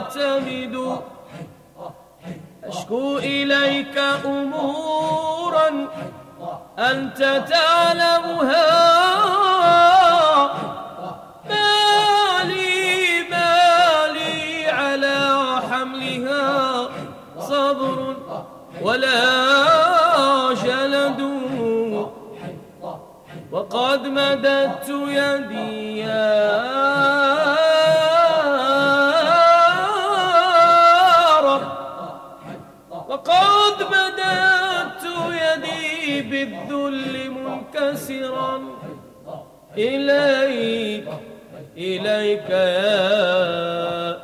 أعتمد أشكو إليك أمورا أنت تعلمها مالي على حملها صبر ولا جلد وقد مددت يدي يا رب وقد مددت يدي بالذل منكسرا إليك يا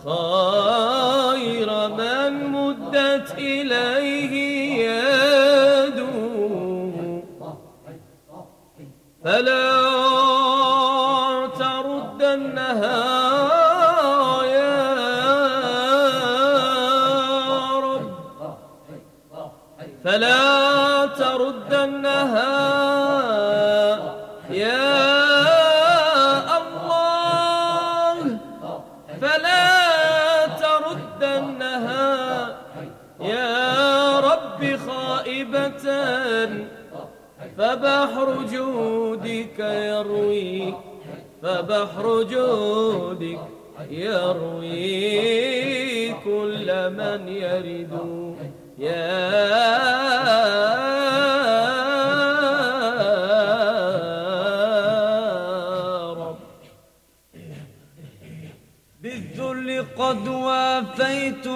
خير من مدت إليه يده فلا تردنها يا رب فلا تردنها يا الله فلا تردنها يا رب خائبة فبحر جودك يروي فبحر جودك يروي كل من يرد يا رب بالذل قد وافيت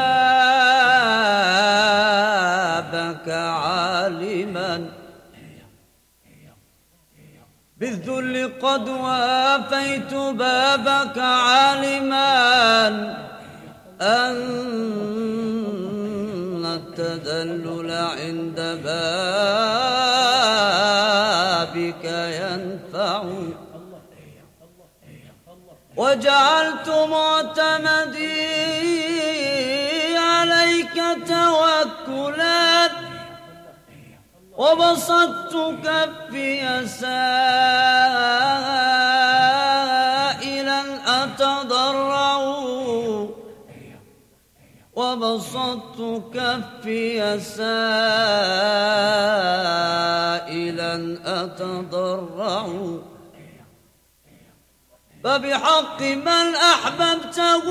بابك عالما بالذل قد وافيت بابك عالما أن التذلل عند بابك ينفع وجعلت معتمدي عليك توكلا وبسطت كفي سائلا أتضرع وبسطت كفي سائلا أتضرع فبحق من أحببته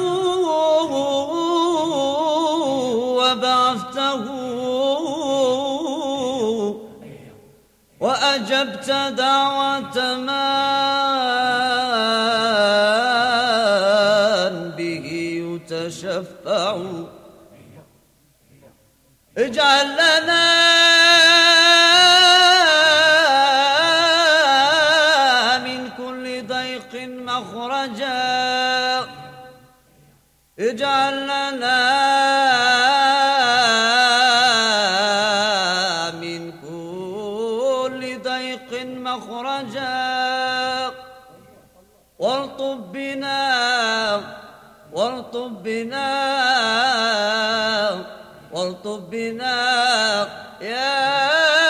وبعثته وأجبت دعوة من به يتشفع اجعل لنا من كل ضيق مخرجا اجعل لنا من كل ضيق مخرجا والطب بنا والطب بنا والطب بنا يا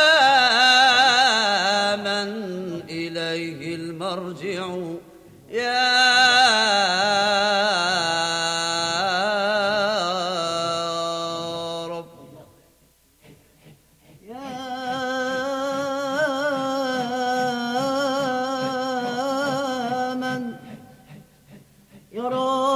من إليه المرجع يا رب يا من يرانا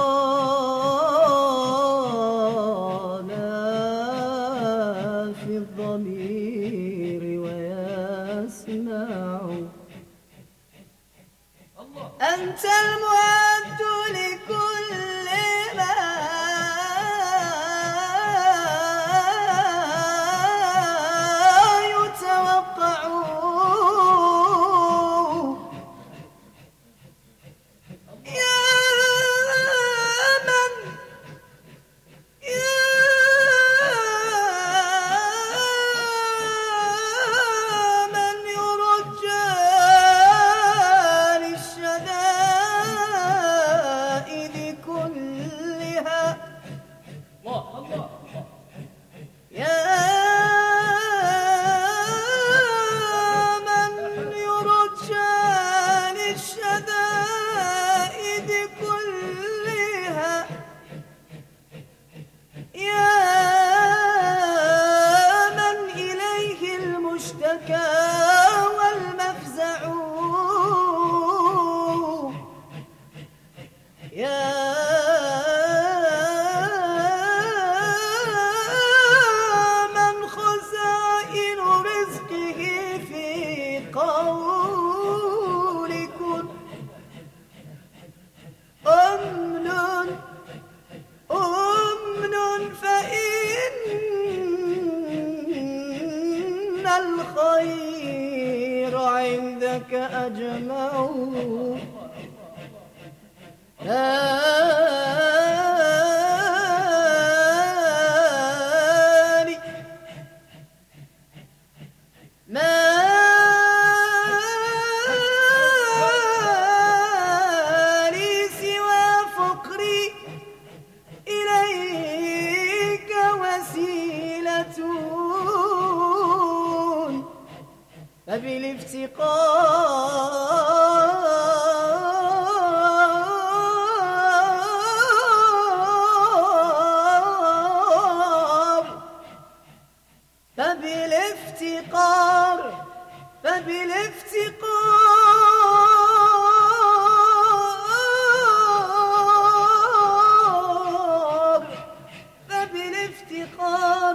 في الضمير ويسمع أنت المعد لكل ما يتوقع يا من يرجى للشدائد كلها يا من يرجى للشدائد كلها أجمعوا ما لي سوى فقري إليك وسيلة فبالافتقار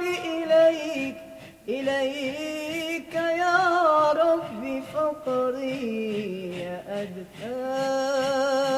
إليك يا رب فقري أدفع